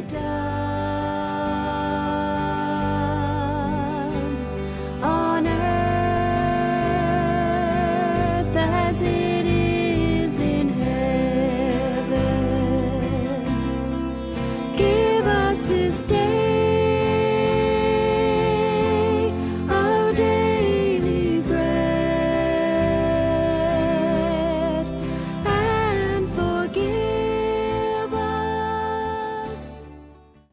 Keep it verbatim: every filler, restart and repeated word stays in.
done on earth as it is in heaven. Give us this day